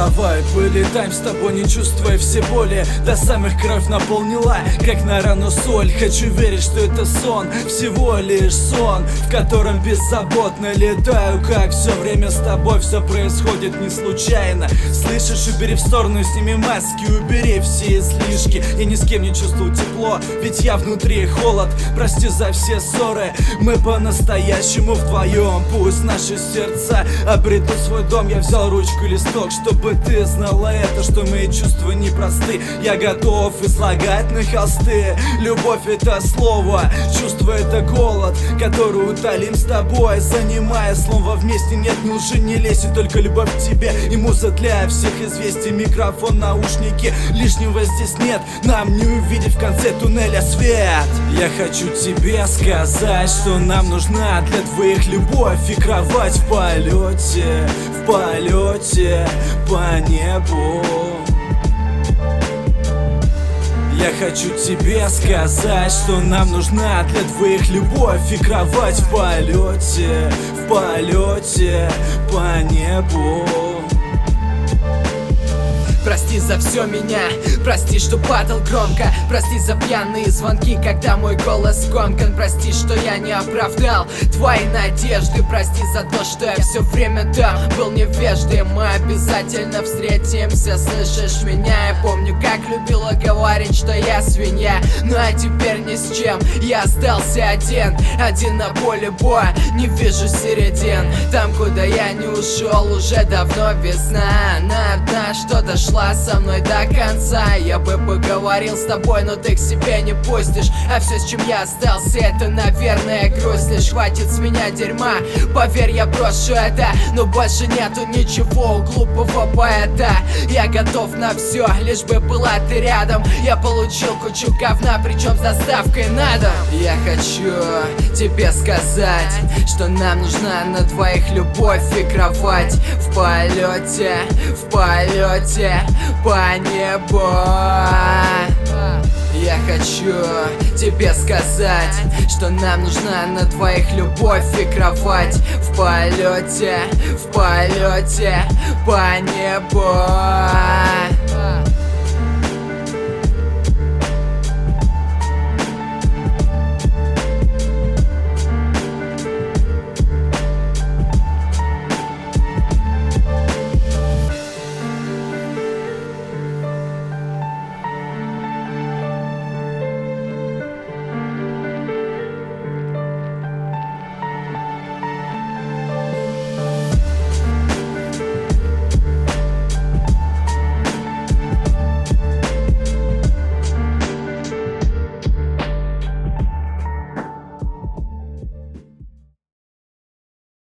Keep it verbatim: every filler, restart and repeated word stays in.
Давай полетаем с тобой, не чувствуя все боли. До самых кровь наполнила, как на рану соль. Хочу верить, что это сон, всего лишь сон, в котором беззаботно летаю. Как все время с тобой, все происходит не случайно. Слышишь, убери в сторону, сними маски, убери все излишки. Я ни с кем не чувствую тепло, ведь я внутри холод. Прости за все ссоры, мы по-настоящему вдвоем. Пусть наши сердца обретут свой дом. Я взял ручку и листок, чтобы ты знала это, что мои чувства непросты. Я готов излагать на холсты. Любовь — это слово, чувство — это голод, который утолим с тобой, занимая слово вместе. Нет, ни лжи, ни леси, только любовь к тебе. И муза для всех известий, микрофон, наушники. Лишнего здесь нет, нам не увидеть в конце туннеля свет. Я хочу тебе сказать, что нам нужна для двоих любовь. И кровать в полете, в полете по небу. Я хочу тебе сказать, что нам нужна для двоих любовь. И кровать в полете, в полете по небу. Прости за все меня, прости, что падал громко. Прости за пьяные звонки, когда мой голос скомкан. Прости, что я не оправдал твои надежды. Прости за то, что я все время там был невеждой. Мы обязательно встретимся, слышишь меня? Я помню, как любила говорить, что я свинья. Ну а теперь ни с чем, я остался один. Один на поле боя, не вижу середин. Там, куда я не ушел, уже давно весна. Она одна, что дошла со мной до конца. Я бы поговорил с тобой, но ты к себе не пустишь. А все, с чем я остался, это, наверное, грусть. Лишь хватит с меня дерьма, поверь, я брошу это. Но больше нету ничего у глупого поэта. Я готов на все, лишь бы была ты рядом. Я получил кучу говна, причем с доставкой на дом. Я хочу тебе сказать, что нам нужна на двоих любовь и кровать в полете, в полете по небу. Я хочу тебе сказать, что нам нужна на двоих любовь и кровать в полете, в полете по небу.